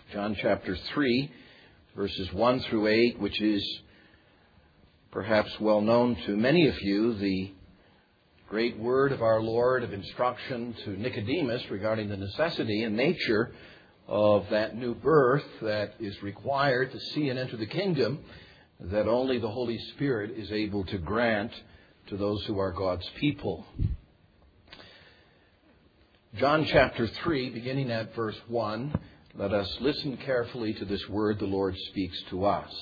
John chapter 3, verses 1 through 8, which is perhaps well known to many of you, the great word of our Lord of instruction to Nicodemus regarding the necessity and nature of that new birth that is required to see and enter the kingdom that only the Holy Spirit is able to grant to those who are God's people. John chapter 3, beginning at verse 1, let us listen carefully to this word the Lord speaks to us.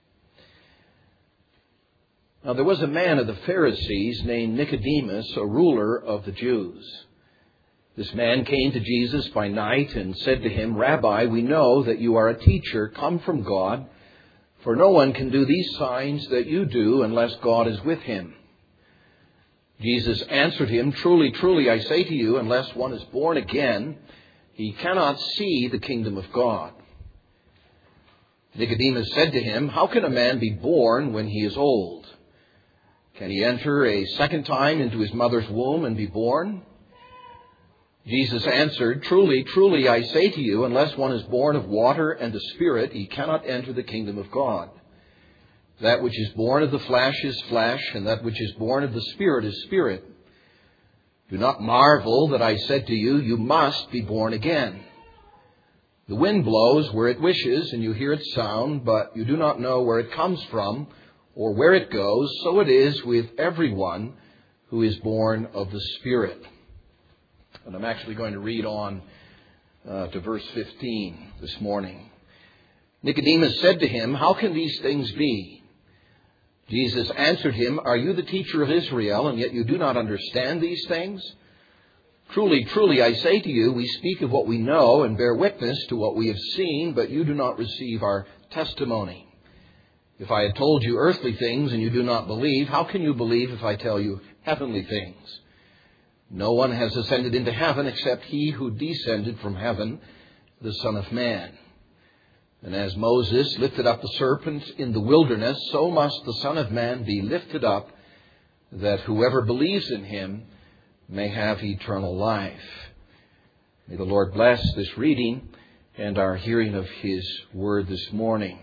Now there was a man of the Pharisees named Nicodemus, a ruler of the Jews. This man came to Jesus by night and said to him, "Rabbi, we know that you are a teacher come from God, for no one can do these signs that you do unless God is with him." Jesus answered him, "Truly, truly, I say to you, unless one is born again, he cannot see the kingdom of God." Nicodemus said to him, "How can a man be born when he is old? Can he enter a second time into his mother's womb and be born?" Jesus answered, "Truly, truly, I say to you, unless one is born of water and the Spirit, he cannot enter the kingdom of God. That which is born of the flesh is flesh, and that which is born of the Spirit is spirit. Do not marvel that I said to you, you must be born again. The wind blows where it wishes, and you hear its sound, but you do not know where it comes from or where it goes. So it is with everyone who is born of the Spirit." And I'm actually going to read on to verse 15 this morning. Nicodemus said to him, "How can these things be?" Jesus answered him, "Are you the teacher of Israel, and yet you do not understand these things? Truly, truly, I say to you, we speak of what we know and bear witness to what we have seen, but you do not receive our testimony. If I had told you earthly things and you do not believe, how can you believe if I tell you heavenly things? No one has ascended into heaven except he who descended from heaven, the Son of Man. And as Moses lifted up the serpent in the wilderness, so must the Son of Man be lifted up, that whoever believes in him may have eternal life." May the Lord bless this reading and our hearing of his word this morning.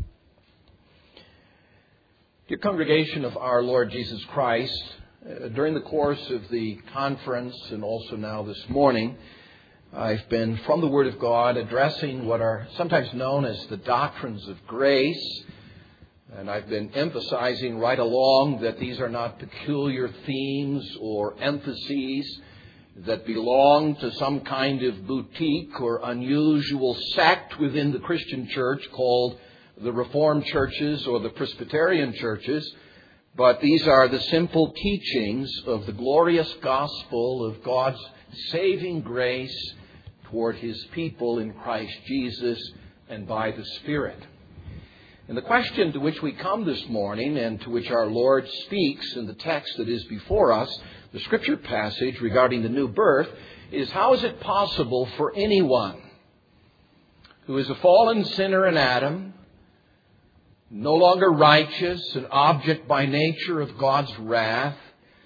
Dear congregation of our Lord Jesus Christ, during the course of the conference and also now this morning, I've been from the Word of God addressing what are sometimes known as the doctrines of grace. And I've been emphasizing right along that these are not peculiar themes or emphases that belong to some kind of boutique or unusual sect within the Christian church called the Reformed churches or the Presbyterian churches. But these are the simple teachings of the glorious gospel of God's saving grace toward his people in Christ Jesus and by the Spirit. And the question to which we come this morning and to which our Lord speaks in the text that is before us, the scripture passage regarding the new birth, is how is it possible for anyone who is a fallen sinner in Adam, no longer righteous, an object by nature of God's wrath,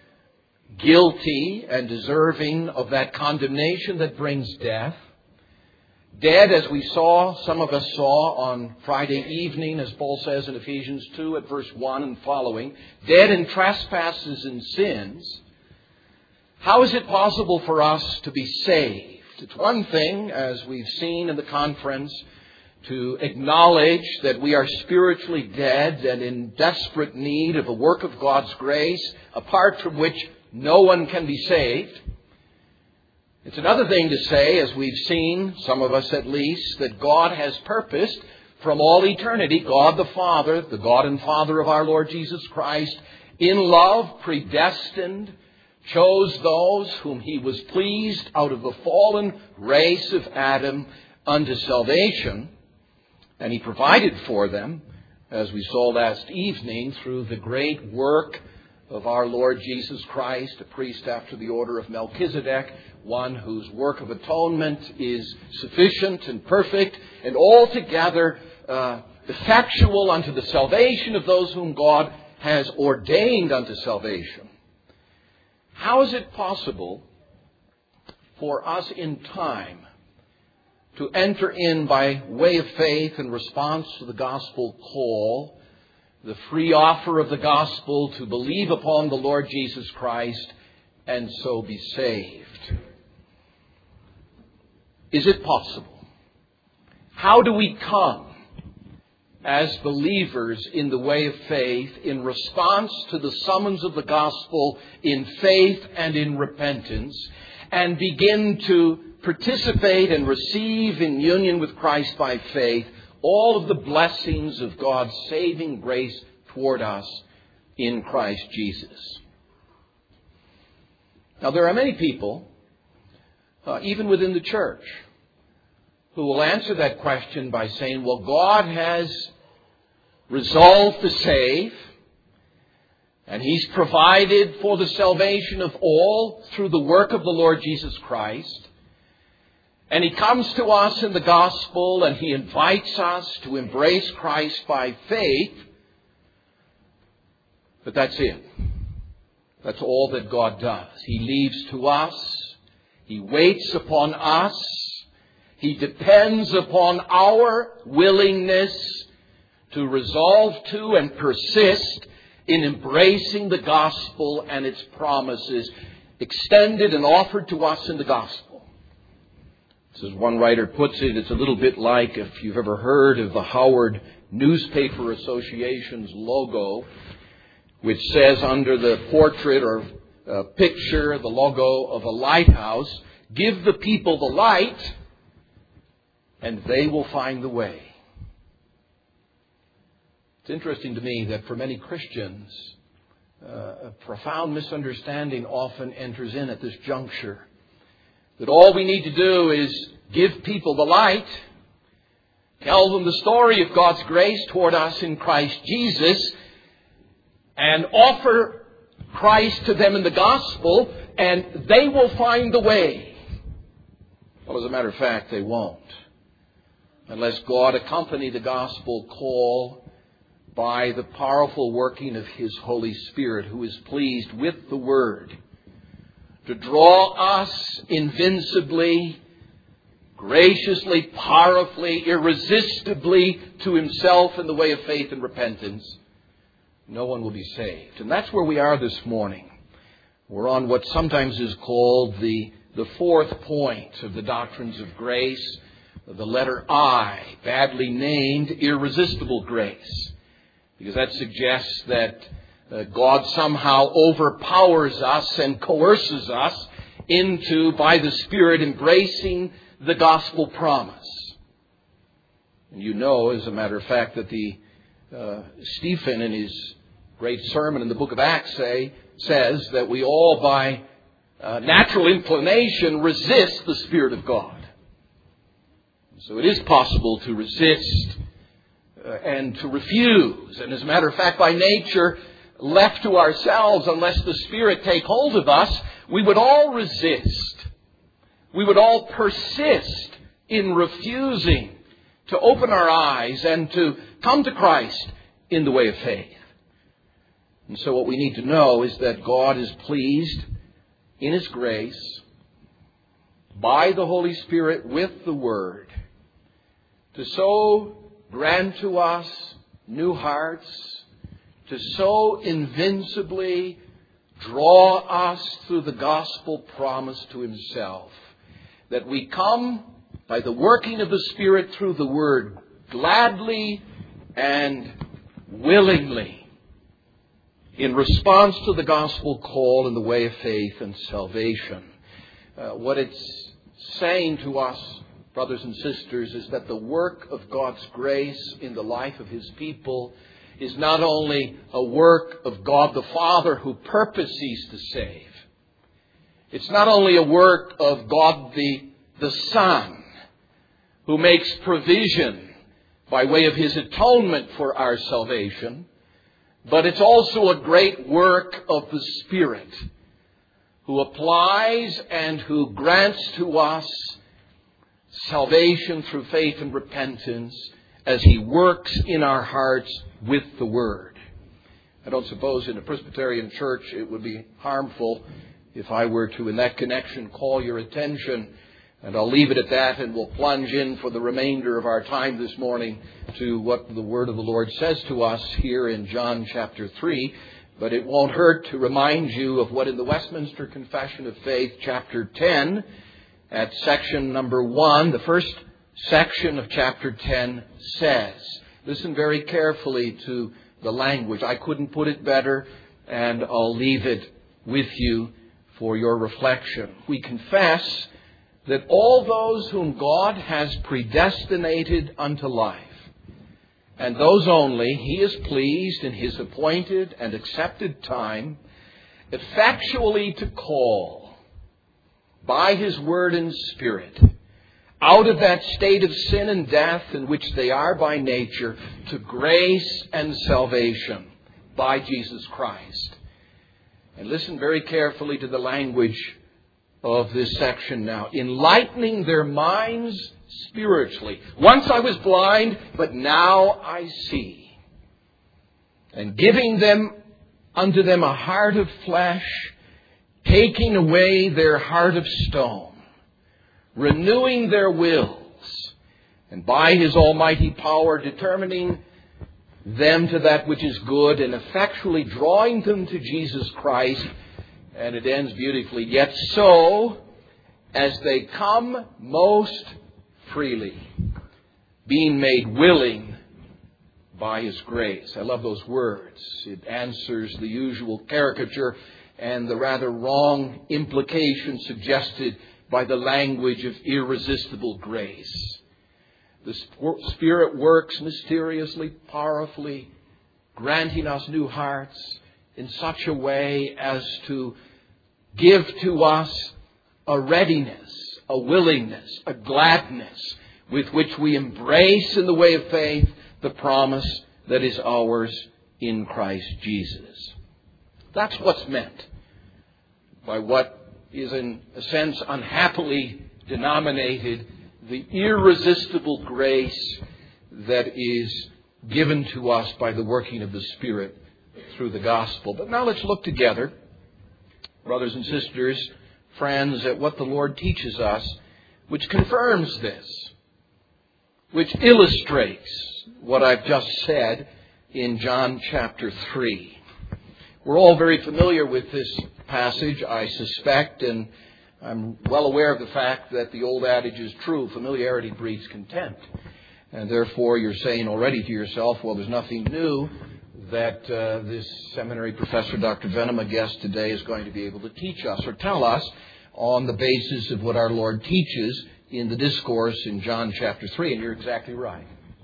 guilty and deserving of that condemnation that brings death, dead as we saw, some of us saw on Friday evening, as Paul says in Ephesians 2 at verse 1 and following, dead in trespasses and sins. How is it possible for us to be saved? It's one thing, as we've seen in the conference, to acknowledge that we are spiritually dead and in desperate need of a work of God's grace, apart from which no one can be saved. It's another thing to say, as we've seen, some of us at least, that God has purposed from all eternity, God the Father, the God and Father of our Lord Jesus Christ, in love, predestined, chose those whom he was pleased out of the fallen race of Adam unto salvation. And he provided for them, as we saw last evening, through the great work of our Lord Jesus Christ, a priest after the order of Melchizedek, one whose work of atonement is sufficient and perfect and altogether effectual unto the salvation of those whom God has ordained unto salvation. How is it possible for us in time to enter in by way of faith in response to the gospel call, the free offer of the gospel to believe upon the Lord Jesus Christ and so be saved. Is it possible? How do we come as believers in the way of faith in response to the summons of the gospel in faith and in repentance and begin to participate and receive in union with Christ by faith all of the blessings of God's saving grace toward us in Christ Jesus? Now, there are many people, even within the church, who will answer that question by saying, well, God has resolved to save, and He's provided for the salvation of all through the work of the Lord Jesus Christ. And He comes to us in the gospel and He invites us to embrace Christ by faith. But that's it. That's all that God does. He leaves to us. He waits upon us. He depends upon our willingness to resolve to and persist in embracing the gospel and its promises extended and offered to us in the gospel. As one writer puts it, it's a little bit like if you've ever heard of the Howard Newspaper Association's logo, which says under the portrait or picture, the logo of a lighthouse, give the people the light and they will find the way. It's interesting to me that for many Christians, a profound misunderstanding often enters in at this juncture. That all we need to do is give people the light, tell them the story of God's grace toward us in Christ Jesus, and offer Christ to them in the gospel, and they will find the way. Well, as a matter of fact, they won't. Unless God accompany the gospel call by the powerful working of His Holy Spirit, who is pleased with the Word to draw us invincibly, graciously, powerfully, irresistibly to Himself in the way of faith and repentance. No one will be saved. And that's where we are this morning. We're on what sometimes is called the fourth point of the doctrines of grace, the letter I, badly named irresistible grace. Because that suggests that God somehow overpowers us and coerces us into, by the Spirit, embracing the gospel promise. And you know, as a matter of fact, that Stephen in his great sermon in the book of Acts says that we all by natural inclination resist the Spirit of God. So it is possible to resist and to refuse. And as a matter of fact, by nature, left to ourselves, unless the Spirit take hold of us, we would all resist. We would all persist in refusing to open our eyes and to come to Christ in the way of faith. And so what we need to know is that God is pleased in His grace by the Holy Spirit with the Word to so grant to us new hearts, to so invincibly draw us through the gospel promise to Himself, that we come by the working of the Spirit through the Word gladly and willingly in response to the gospel call in the way of faith and salvation. What it's saying to us, brothers and sisters, is that the work of God's grace in the life of His people is not only a work of God the Father who purposes to save. It's not only a work of God the Son who makes provision by way of His atonement for our salvation, but it's also a great work of the Spirit who applies and who grants to us salvation through faith and repentance as He works in our hearts with the Word. I don't suppose in a Presbyterian church it would be harmful if I were to, in that connection, call your attention And I'll leave it at that, and we'll plunge in for the remainder of our time this morning to what the Word of the Lord says to us here in John chapter 3. But it won't hurt to remind you of what in the Westminster Confession of Faith, chapter 10, at section number 1, the first section of chapter 10 says. Listen very carefully to the language. I couldn't put it better, and I'll leave it with you for your reflection. We confess that all those whom God has predestinated unto life, and those only He is pleased in His appointed and accepted time, effectually to call by His Word and Spirit out of that state of sin and death in which they are by nature to grace and salvation by Jesus Christ. And listen very carefully to the language of this section now. Enlightening their minds spiritually. Once I was blind, but now I see. And giving them unto them a heart of flesh, taking away their heart of stone, renewing their wills, and by His almighty power determining them to that which is good, and effectually drawing them to Jesus Christ. And it ends beautifully. Yet so, as they come most freely, being made willing by His grace. I love those words. It answers the usual caricature and the rather wrong implication suggested by the language of irresistible grace. The Spirit works mysteriously, powerfully, granting us new hearts in such a way as to give to us a readiness, a willingness, a gladness with which we embrace in the way of faith the promise that is ours in Christ Jesus. That's what's meant by what is in a sense unhappily denominated the irresistible grace that is given to us by the working of the Spirit through the gospel. But now let's look together, brothers and sisters, friends, at what the Lord teaches us, which confirms this, which illustrates what I've just said in John chapter 3. We're all very familiar with this passage, I suspect, and I'm well aware of the fact that the old adage is true, familiarity breeds contempt. And therefore you're saying already to yourself, well, there's nothing new that this seminary professor, Dr. Venema, guest today is going to be able to teach us or tell us on the basis of what our Lord teaches in the discourse in John chapter 3. And you're exactly right.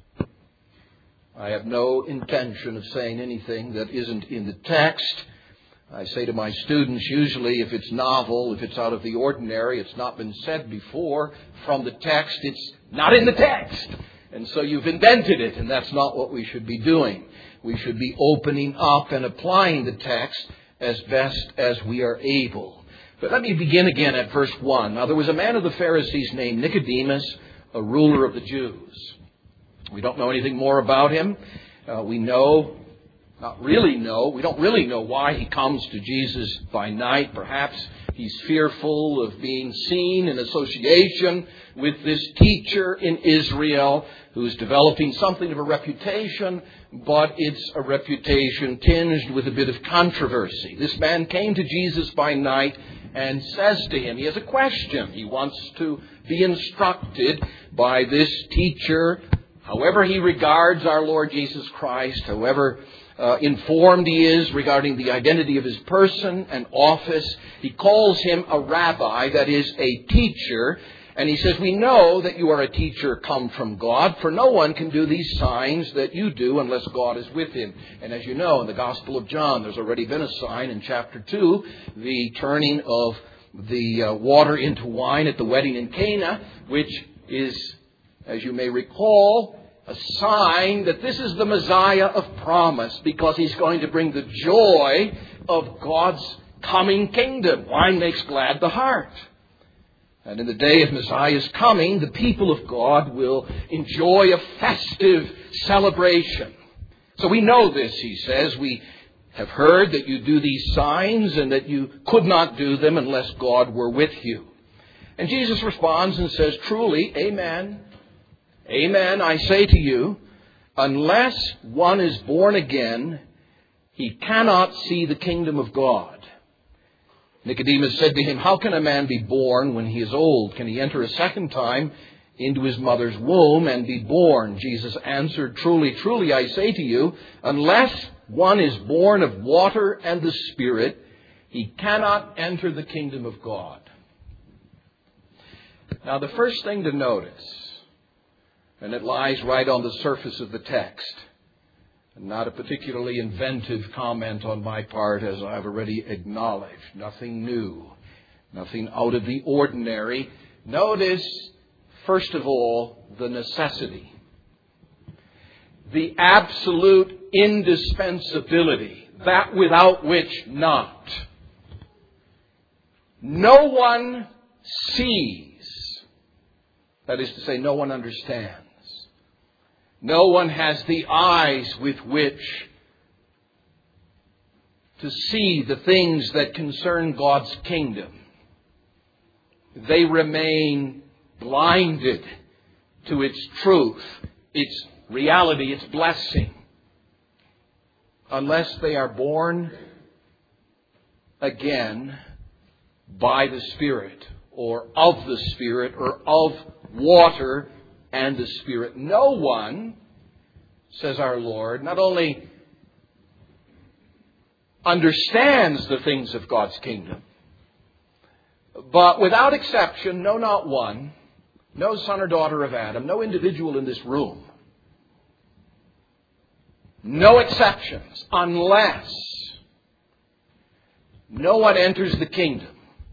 I have no intention of saying anything that isn't in the text. I say to my students, usually if it's novel, if it's out of the ordinary, it's not been said before from the text, it's not in the text. And so you've invented it, and that's not what we should be doing. We should be opening up and applying the text as best as we are able. But let me begin again at verse 1. Now there was a man of the Pharisees named Nicodemus, a ruler of the Jews. We don't know anything more about him. We don't really know why he comes to Jesus by night. Perhaps he's fearful of being seen in association with this teacher in Israel who's developing something of a reputation, but it's a reputation tinged with a bit of controversy. This man came to Jesus by night and says to him, he has a question. He wants to be instructed by this teacher, however he regards our Lord Jesus Christ, however informed he is regarding the identity of his person and office. He calls him a rabbi, that is, a teacher. And he says, we know that you are a teacher come from God, for no one can do these signs that you do unless God is with him. And as you know, in the Gospel of John, there's already been a sign in chapter 2, the turning of the water into wine at the wedding in Cana, which is, as you may recall, a sign that this is the Messiah of promise, because he's going to bring the joy of God's coming kingdom. Wine makes glad the heart. And in the day of Messiah's coming, the people of God will enjoy a festive celebration. So we know this, he says. We have heard that you do these signs and that you could not do them unless God were with you. And Jesus responds and says, truly, amen, amen, I say to you, unless one is born again, he cannot see the kingdom of God. Nicodemus said to him, how can a man be born when he is old? Can he enter a second time into his mother's womb and be born? Jesus answered, truly, truly, I say to you, unless one is born of water and the Spirit, he cannot enter the kingdom of God. Now, the first thing to notice, and it lies right on the surface of the text, not a particularly inventive comment on my part, as I've already acknowledged. Nothing new. Nothing out of the ordinary. Notice, first of all, the necessity. The absolute indispensability. That without which not. No one sees. That is to say, no one understands. No one has the eyes with which to see the things that concern God's kingdom. They remain blinded to its truth, its reality, its blessing, unless they are born again by the Spirit, or of the Spirit, or of water and the Spirit. No one, says our Lord, not only understands the things of God's kingdom, but without exception, no, not one, no son or daughter of Adam, no individual in this room, no exceptions, unless no one enters the kingdom,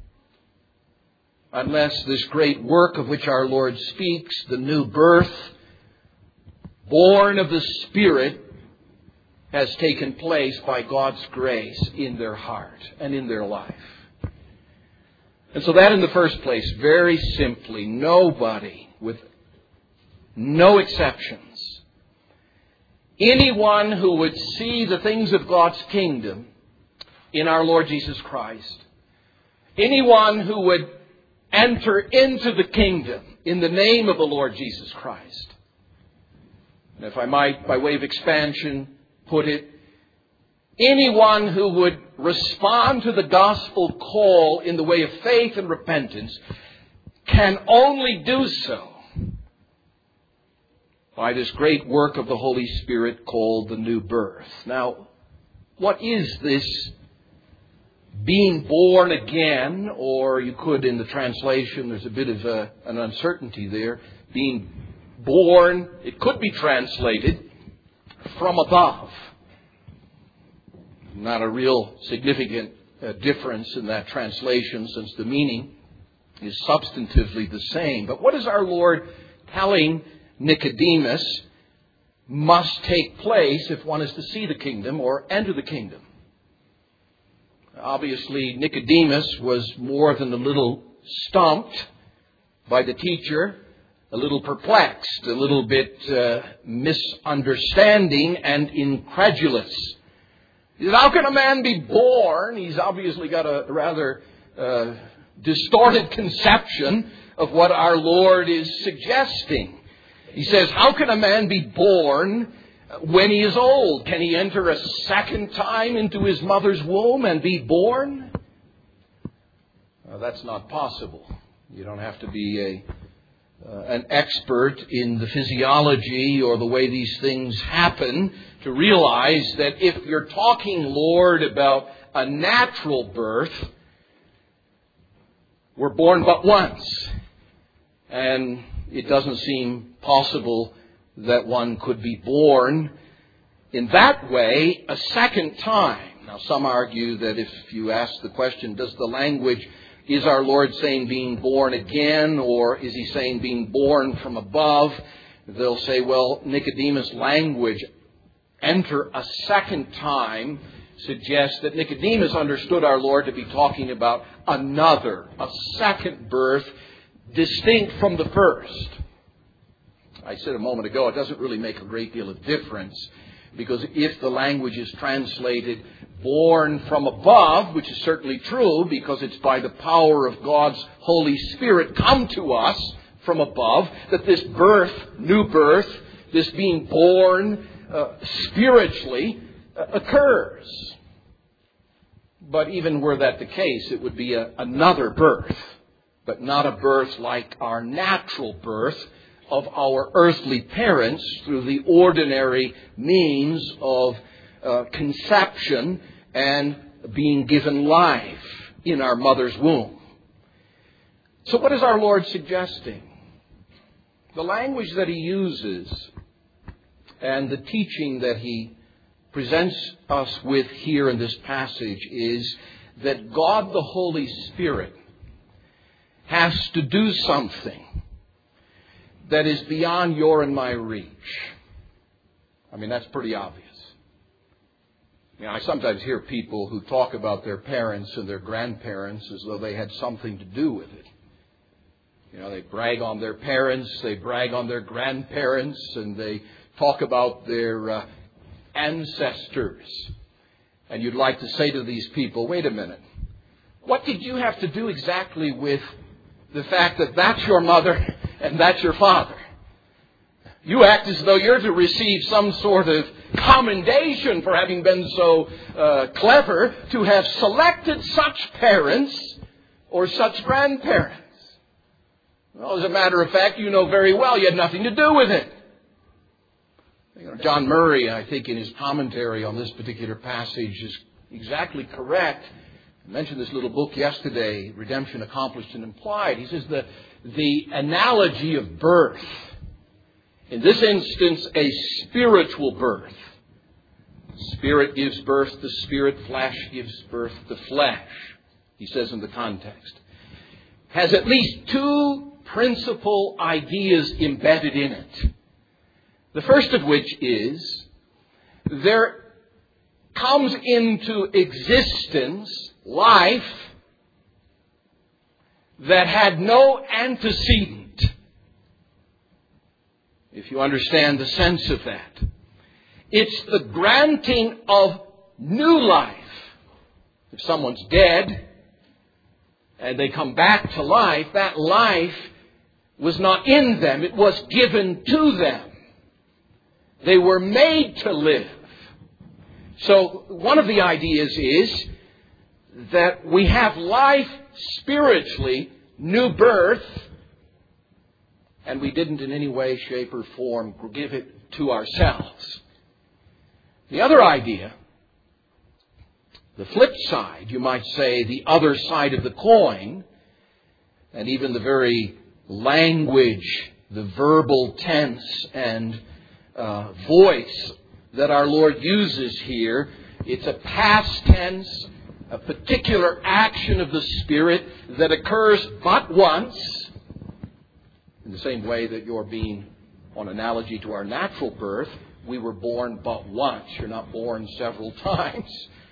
unless this great work of which our Lord speaks, the new birth, born of the Spirit, has taken place by God's grace in their heart and in their life. And so that in the first place, very simply, nobody, with no exceptions, anyone who would see the things of God's kingdom in our Lord Jesus Christ, anyone who would enter into the kingdom in the name of the Lord Jesus Christ. And if I might, by way of expansion, put it, anyone who would respond to the gospel call in the way of faith and repentance can only do so by this great work of the Holy Spirit called the new birth. Now, what is this being born again, or you could, in the translation, there's a bit of an uncertainty there, being born, it could be translated from above. Not a real significant difference in that translation, since the meaning is substantively the same. But what is our Lord telling Nicodemus must take place if one is to see the kingdom or enter the kingdom? Obviously, Nicodemus was more than a little stumped by the teacher, a little perplexed, a little bit misunderstanding and incredulous. He said, how can a man be born? He's obviously got a rather distorted conception of what our Lord is suggesting. He says, how can a man be born when he is old? Can he enter a second time into his mother's womb and be born? That's not possible. You don't have to be an expert in the physiology or the way these things happen to realize that if you're talking, Lord, about a natural birth, we're born but once. And it doesn't seem possible that one could be born in that way a second time. Now, some argue that if you ask the question, does the language, is our Lord saying being born again, or is he saying being born from above? They'll say, well, Nicodemus' language, enter a second time, suggests that Nicodemus understood our Lord to be talking about a second birth, distinct from the first. I said a moment ago, it doesn't really make a great deal of difference, because if the language is translated born from above, which is certainly true because it's by the power of God's Holy Spirit come to us from above, that this birth, new birth, this being born spiritually occurs. But even were that the case, it would be another birth, but not a birth like our natural birth of our earthly parents through the ordinary means of conception and being given life in our mother's womb. So what is our Lord suggesting? The language that He uses and the teaching that He presents us with here in this passage is that God the Holy Spirit has to do something that is beyond your and my reach. I mean, that's pretty obvious. I sometimes hear people who talk about their parents and their grandparents as though they had something to do with it. They brag on their parents, they brag on their grandparents, and they talk about their ancestors. And you'd like to say to these people, wait a minute, what did you have to do exactly with the fact that that's your mother and that's your father? You act as though you're to receive some sort of commendation for having been so clever to have selected such parents or such grandparents. Well, as a matter of fact, you know very well you had nothing to do with it. John Murray, I think, in his commentary on this particular passage is exactly correct. I mentioned this little book yesterday, Redemption Accomplished and Implied. He says the analogy of birth, in this instance, a spiritual birth. Spirit gives birth to spirit, flesh gives birth to flesh, he says in the context, has at least two principal ideas embedded in it. The first of which is there comes into existence life that had no antecedent. If you understand the sense of that. It's the granting of new life. If someone's dead and they come back to life, that life was not in them. It was given to them. They were made to live. So one of the ideas is that we have life spiritually, new birth, and we didn't in any way, shape, or form give it to ourselves. The other idea, the flip side, you might say, the other side of the coin, and even the very language, the verbal tense and voice that our Lord uses here, it's a past tense, a particular action of the Spirit that occurs but once, in the same way that you're being, on analogy to our natural birth, we were born but once. You're not born several times.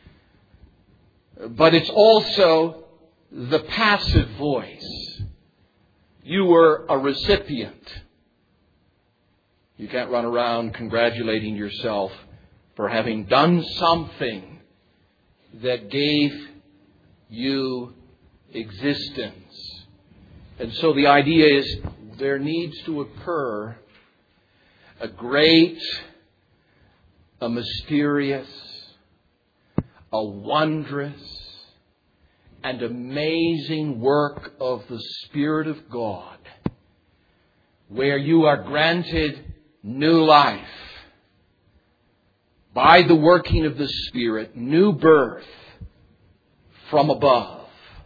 But it's also the passive voice. You were a recipient. You can't run around congratulating yourself for having done something that gave you existence. And so the idea is there needs to occur a great, a mysterious, a wondrous, and amazing work of the Spirit of God, where you are granted new life by the working of the Spirit, new birth from above.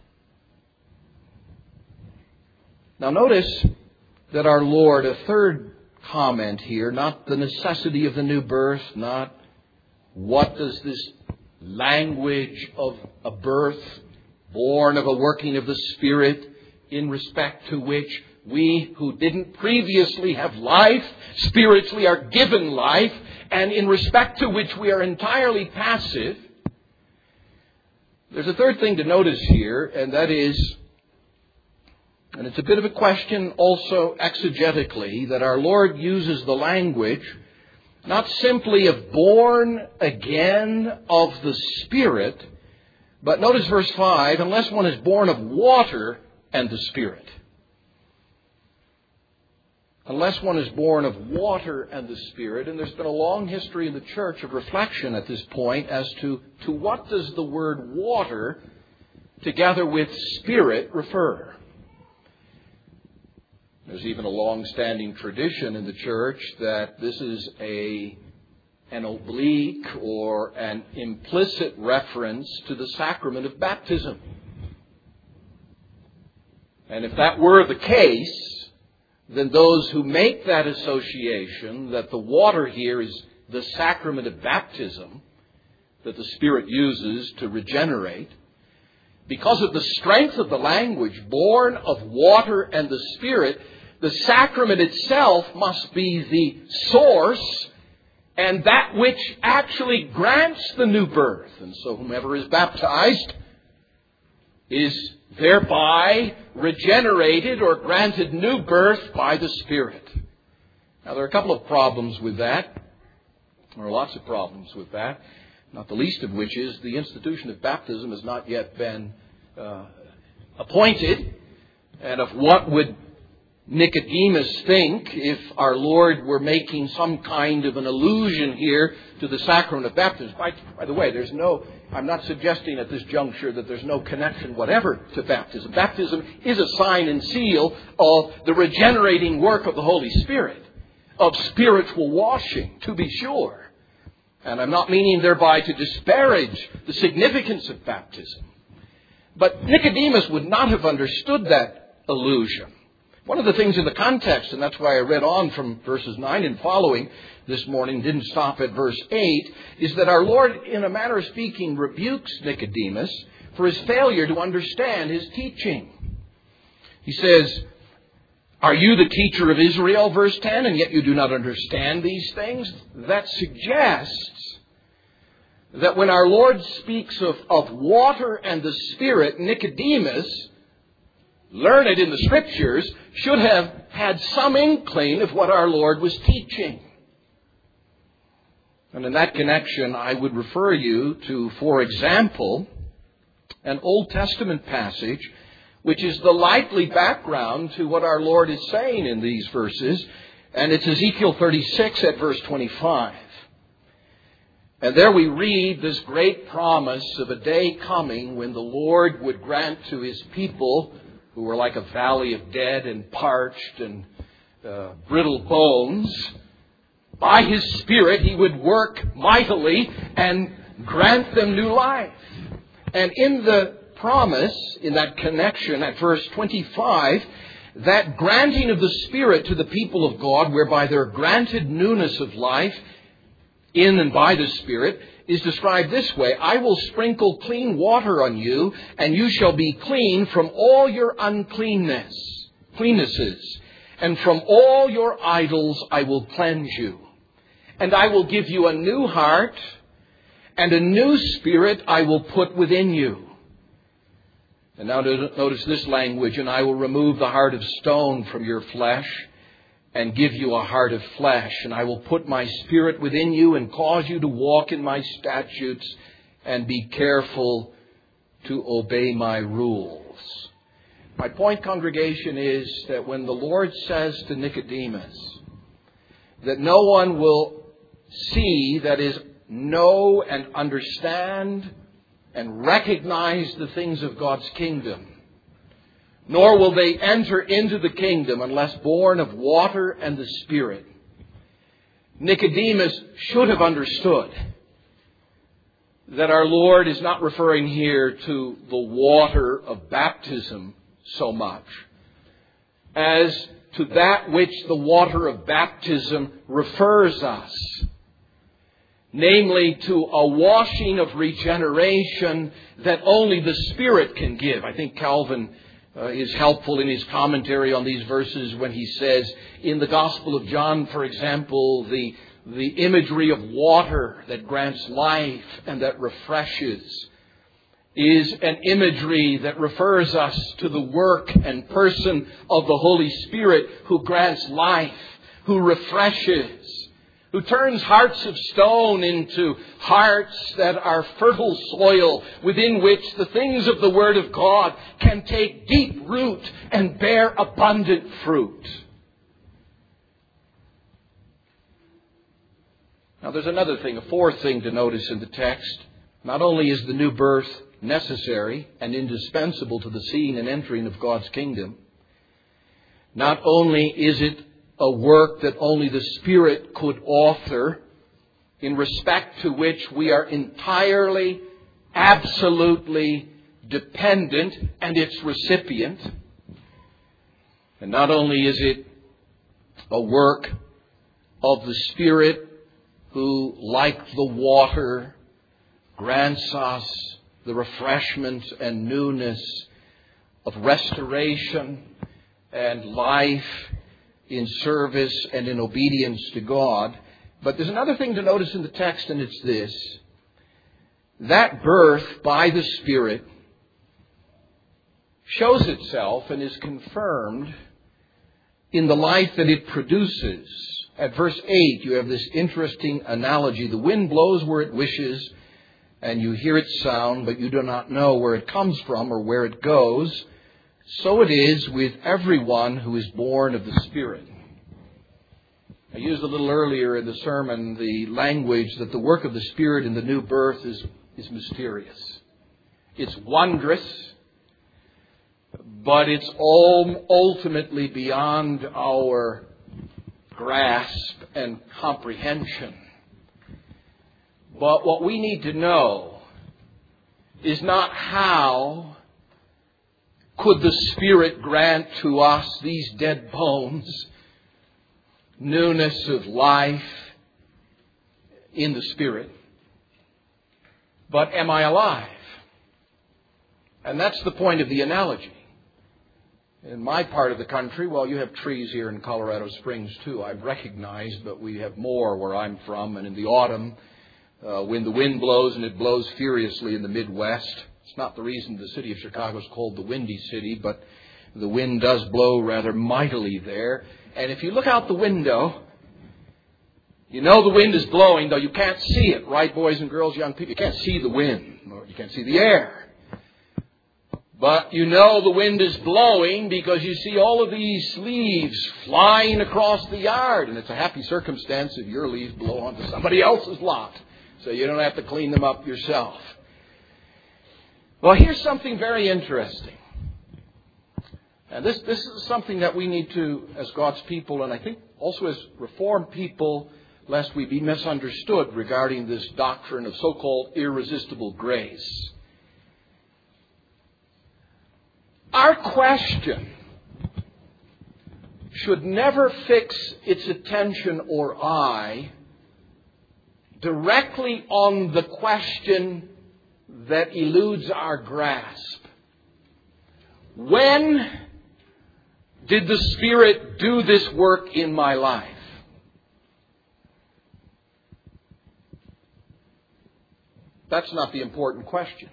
Now notice that our Lord, a third comment here, not the necessity of the new birth, not what does this language of a birth born of a working of the Spirit in respect to which we who didn't previously have life spiritually are given life, and in respect to which we are entirely passive. There's a third thing to notice here, and that is, and it's a bit of a question also exegetically, that our Lord uses the language not simply of born again of the Spirit, but notice verse 5, unless one is born of water and the Spirit. Unless one is born of water and the Spirit. And there's been a long history in the church of reflection at this point as to what does the word water together with Spirit refer. There's even a long-standing tradition in the church that this is an oblique or an implicit reference to the sacrament of baptism. And if that were the case, then those who make that association, that the water here is the sacrament of baptism that the Spirit uses to regenerate, because of the strength of the language, born of water and the Spirit, the sacrament itself must be the source and that which actually grants the new birth. And so whomever is baptized is thereby regenerated or granted new birth by the Spirit. Now, there are a couple of problems with that. There are lots of problems with that, not the least of which is the institution of baptism has not yet been appointed. And of what would Nicodemus think if our Lord were making some kind of an allusion here to the sacrament of baptism? By the way, I'm not suggesting at this juncture that there's no connection whatever to baptism. Baptism is a sign and seal of the regenerating work of the Holy Spirit, of spiritual washing, to be sure. And I'm not meaning thereby to disparage the significance of baptism. But Nicodemus would not have understood that allusion. One of the things in the context, and that's why I read on from verses 9 and following this morning, didn't stop at verse 8, is that our Lord, in a manner of speaking, rebukes Nicodemus for his failure to understand his teaching. He says, "Are you the teacher of Israel," verse 10, "and yet you do not understand these things?" That suggests that when our Lord speaks of water and the Spirit, Nicodemus, learned in the Scriptures, should have had some inkling of what our Lord was teaching. And in that connection, I would refer you to, for example, an Old Testament passage, which is the likely background to what our Lord is saying in these verses. And it's Ezekiel 36 at verse 25. And there we read this great promise of a day coming when the Lord would grant to His people, who were like a valley of dead and parched and brittle bones, by His Spirit He would work mightily and grant them new life. And in the promise, in that connection at verse 25, that granting of the Spirit to the people of God, whereby they're granted newness of life in and by the Spirit, is described this way: "I will sprinkle clean water on you, and you shall be clean from all your cleannesses, and from all your idols I will cleanse you. And I will give you a new heart, and a new spirit I will put within you." And now notice this language: "And I will remove the heart of stone from your flesh, and give you a heart of flesh. And I will put my Spirit within you and cause you to walk in my statutes and be careful to obey my rules." My point, congregation, is that when the Lord says to Nicodemus that no one will see, that is, know and understand and recognize the things of God's kingdom, nor will they enter into the kingdom unless born of water and the Spirit, Nicodemus should have understood that our Lord is not referring here to the water of baptism so much as to that which the water of baptism refers us, namely to a washing of regeneration that only the Spirit can give. I think Calvin is helpful in his commentary on these verses when he says, in the Gospel of John, for example, the imagery of water that grants life and that refreshes is an imagery that refers us to the work and person of the Holy Spirit, who grants life, who refreshes, who turns hearts of stone into hearts that are fertile soil within which the things of the Word of God can take deep root and bear abundant fruit. Now there's another thing, a fourth thing to notice in the text. Not only is the new birth necessary and indispensable to the seeing and entering of God's kingdom, not only is it a work that only the Spirit could author, in respect to which we are entirely, absolutely dependent and its recipient. And not only is it a work of the Spirit who, like the water, grants us the refreshment and newness of restoration and life in service and in obedience to God. But there's another thing to notice in the text, and it's this. That birth by the Spirit shows itself and is confirmed in the life that it produces. At verse 8, you have this interesting analogy. The wind blows where it wishes, and you hear its sound, but you do not know where it comes from or where it goes. So it is with everyone who is born of the Spirit. I used a little earlier in the sermon the language that the work of the Spirit in the new birth is mysterious. It's wondrous, but it's all ultimately beyond our grasp and comprehension. But what we need to know is not how could the Spirit grant to us, these dead bones, newness of life in the Spirit, but am I alive? And that's the point of the analogy. In my part of the country, well, you have trees here in Colorado Springs too, I've recognized, but we have more where I'm from. And in the autumn, when the wind blows, and it blows furiously in the Midwest, it's not the reason the city of Chicago is called the Windy City, but the wind does blow rather mightily there. And if you look out the window, you know the wind is blowing, though you can't see it, right, boys and girls, young people? You can't see the wind, or you can't see the air. But you know the wind is blowing because you see all of these leaves flying across the yard. And it's a happy circumstance if your leaves blow onto somebody else's lot, so you don't have to clean them up yourself. Well, here's something very interesting. And this is something that we need to, as God's people, and I think also as Reformed people, lest we be misunderstood regarding this doctrine of so-called irresistible grace. Our question should never fix its attention or eye directly on the question that eludes our grasp. When did the Spirit do this work in my life? That's not the important question.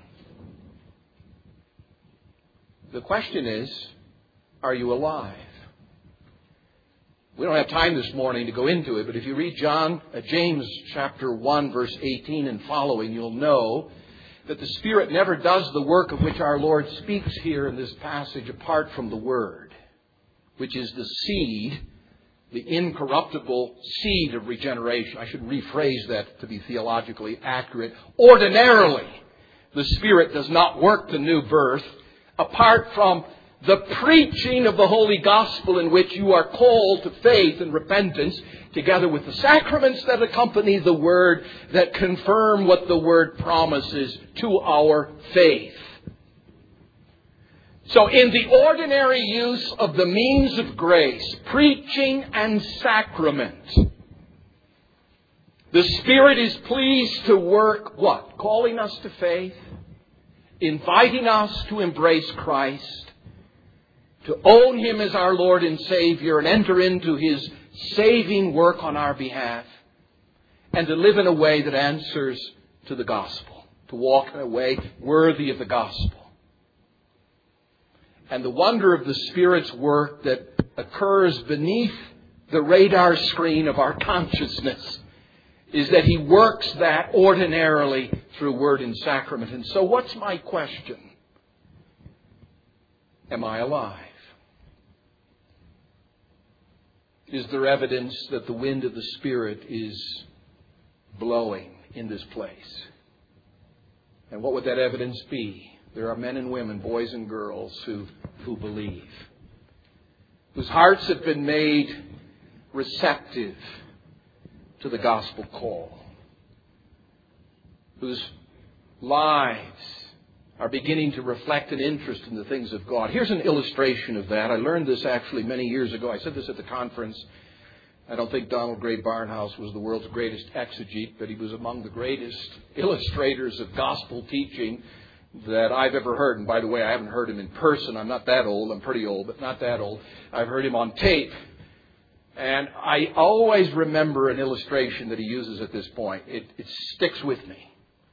The question is, are you alive? We don't have time this morning to go into it, but if you read James chapter 1, verse 18 and following, you'll know that the Spirit never does the work of which our Lord speaks here in this passage apart from the Word, which is the seed, the incorruptible seed of regeneration. I should rephrase that to be theologically accurate. Ordinarily, the Spirit does not work the new birth apart from the preaching of the Holy Gospel, in which you are called to faith and repentance, together with the sacraments that accompany the Word, that confirm what the Word promises to our faith. So in the ordinary use of the means of grace, preaching and sacrament, the Spirit is pleased to work what? Calling us to faith, inviting us to embrace Christ, to own Him as our Lord and Savior and enter into His saving work on our behalf, and to live in a way that answers to the gospel, to walk in a way worthy of the gospel. And the wonder of the Spirit's work that occurs beneath the radar screen of our consciousness is that He works that ordinarily through Word and Sacrament. And so what's my question? Am I alive? Is there evidence that the wind of the Spirit is blowing in this place? And what would that evidence be? There are men and women, boys and girls who believe, whose hearts have been made receptive to the gospel call, whose lives are beginning to reflect an interest in the things of God. Here's an illustration of that. I learned this actually many years ago. I said this at the conference. I don't think Donald Gray Barnhouse was the world's greatest exegete, but he was among the greatest illustrators of gospel teaching that I've ever heard. And by the way, I haven't heard him in person. I'm not that old. I'm pretty old, but not that old. I've heard him on tape. And I always remember an illustration that he uses at this point. It sticks with me.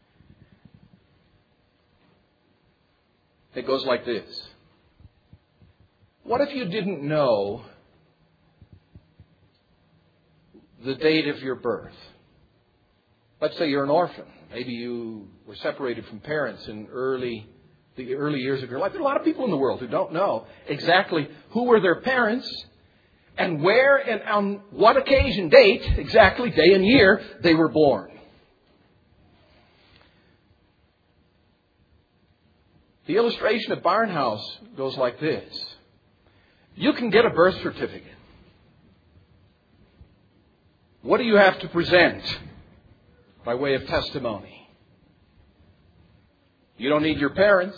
It goes like this. What if you didn't know the date of your birth? Let's say you're an orphan. Maybe you were separated from parents in the early years of your life. There are a lot of people in the world who don't know exactly who were their parents and where and on what occasion, date, exactly day and year they were born. The illustration of Barnhouse goes like this. You can get a birth certificate. What do you have to present by way of testimony? You don't need your parents.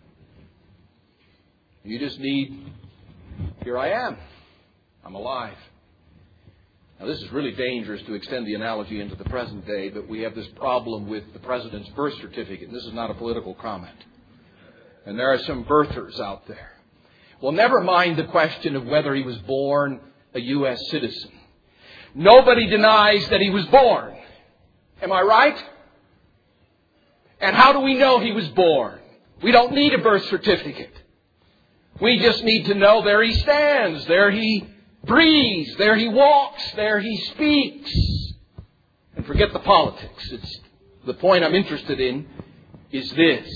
You just need, here I am. I'm alive. Now, this is really dangerous to extend the analogy into the present day, but we have this problem with the president's birth certificate. And this is not a political comment. And there are some birthers out there. Well, never mind the question of whether he was born a U.S. citizen. Nobody denies that he was born. Am I right? And how do we know he was born? We don't need a birth certificate. We just need to know there he stands, there he breathes, there he walks, there he speaks. And forget the politics. The point I'm interested in is this.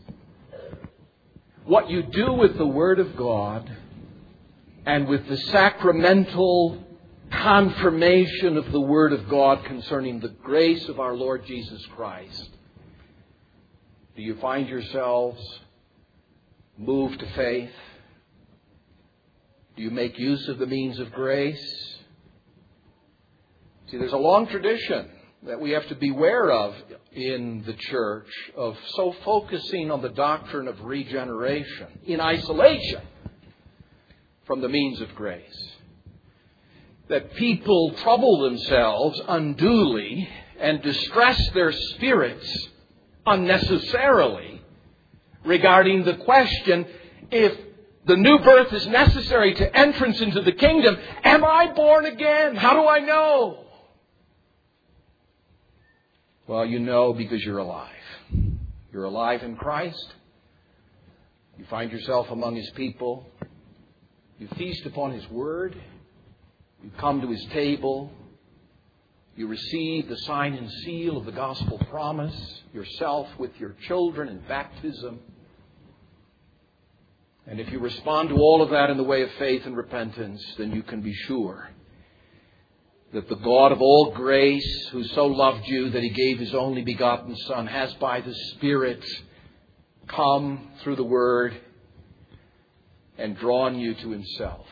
What you do with the Word of God and with the sacramental confirmation of the Word of God concerning the grace of our Lord Jesus Christ. Do you find yourselves moved to faith? Do you make use of the means of grace? See, there's a long tradition that we have to beware of in the church of so focusing on the doctrine of regeneration in isolation from the means of grace, that people trouble themselves unduly and distress their spirits unnecessarily regarding the question, if the new birth is necessary to entrance into the kingdom, am I born again? How do I know? Well, you know because you're alive. You're alive in Christ. You find yourself among His people. You feast upon His Word. You come to His table. You receive the sign and seal of the gospel promise, yourself with your children in baptism. And if you respond to all of that in the way of faith and repentance, then you can be sure that the God of all grace, who so loved you that He gave His only begotten Son, has by the Spirit come through the Word and drawn you to Himself.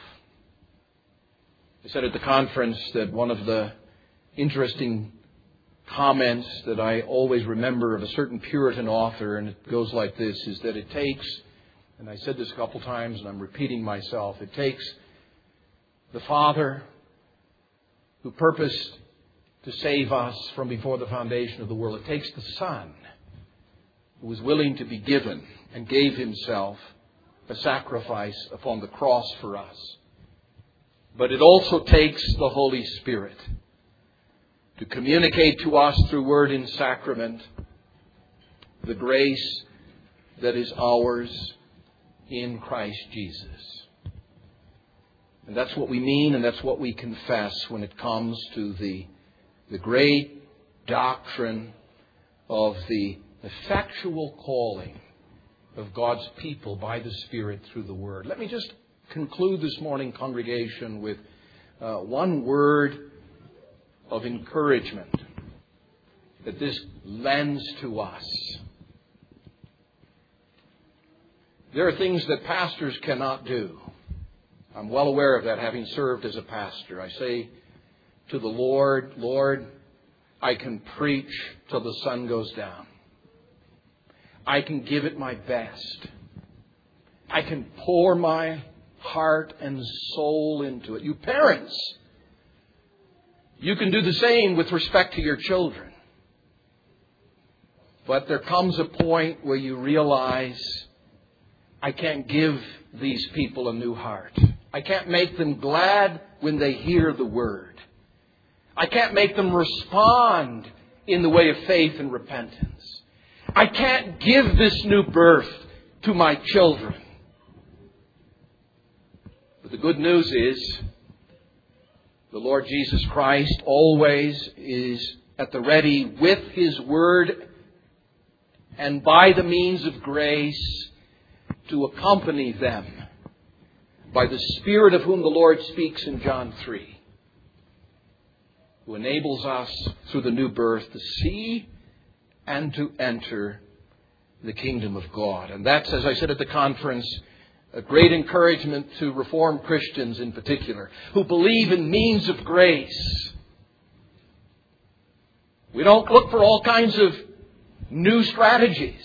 I said at the conference that one of the interesting comments that I always remember of a certain Puritan author, and it goes like this, is that it takes, and I said this a couple times and I'm repeating myself, it takes the Father who purposed to save us from before the foundation of the world. It takes the Son who was willing to be given and gave Himself a sacrifice upon the cross for us. But it also takes the Holy Spirit to communicate to us through Word and Sacrament the grace that is ours in Christ Jesus. And that's what we mean and that's what we confess when it comes to the great doctrine of the effectual calling of God's people by the Spirit through the Word. Let me just conclude this morning, congregation, with one word of encouragement that this lends to us. There are things that pastors cannot do. I'm well aware of that, having served as a pastor. I say to the Lord, Lord, I can preach till the sun goes down. I can give it my best. I can pour my heart and soul into it. You parents, you can do the same with respect to your children. But there comes a point where you realize, I can't give these people a new heart. I can't make them glad when they hear the Word. I can't make them respond in the way of faith and repentance. I can't give this new birth to my children. But the good news is, the Lord Jesus Christ always is at the ready with His Word and by the means of grace to accompany them by the Spirit of whom the Lord speaks in John 3, who enables us through the new birth to see and to enter the kingdom of God. And that's, as I said at the conference, a great encouragement to Reformed Christians in particular, who believe in means of grace. We don't look for all kinds of new strategies.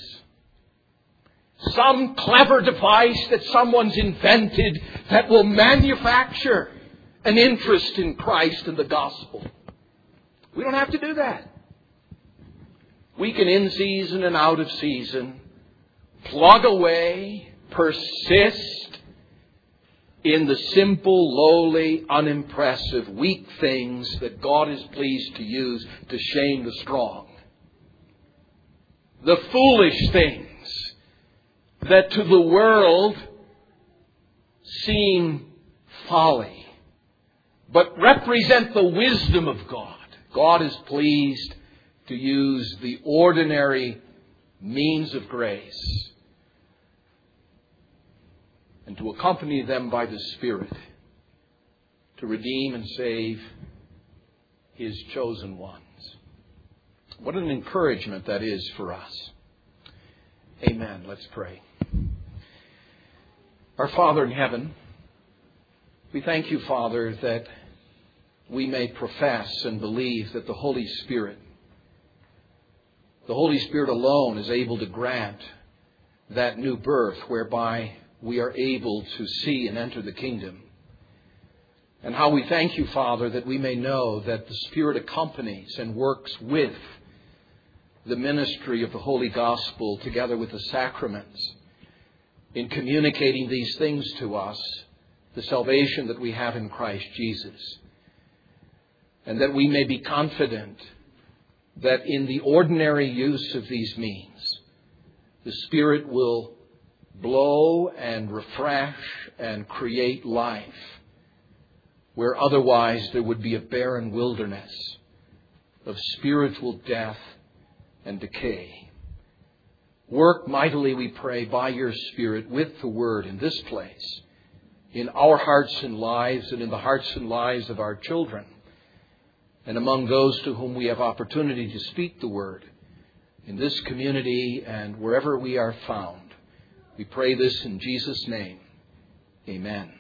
Some clever device that someone's invented that will manufacture an interest in Christ and the gospel. We don't have to do that. We can, in season and out of season, plug away, persist in the simple, lowly, unimpressive, weak things that God is pleased to use to shame the strong. The foolish things that to the world seem folly, but represent the wisdom of God. God is pleased to use the ordinary means of grace and to accompany them by the Spirit to redeem and save His chosen ones. What an encouragement that is for us. Amen. Let's pray. Our Father in heaven, we thank You, Father, that we may profess and believe that the Holy Spirit alone is able to grant that new birth whereby we are able to see and enter the kingdom. And how we thank You, Father, that we may know that the Spirit accompanies and works with the ministry of the Holy Gospel together with the sacraments in communicating these things to us, the salvation that we have in Christ Jesus. And that we may be confident that in the ordinary use of these means, the Spirit will blow and refresh and create life where otherwise there would be a barren wilderness of spiritual death and decay. Work mightily, we pray, by Your Spirit with the Word in this place, in our hearts and lives and in the hearts and lives of our children, and among those to whom we have opportunity to speak the Word in this community and wherever we are found. We pray this in Jesus' name. Amen.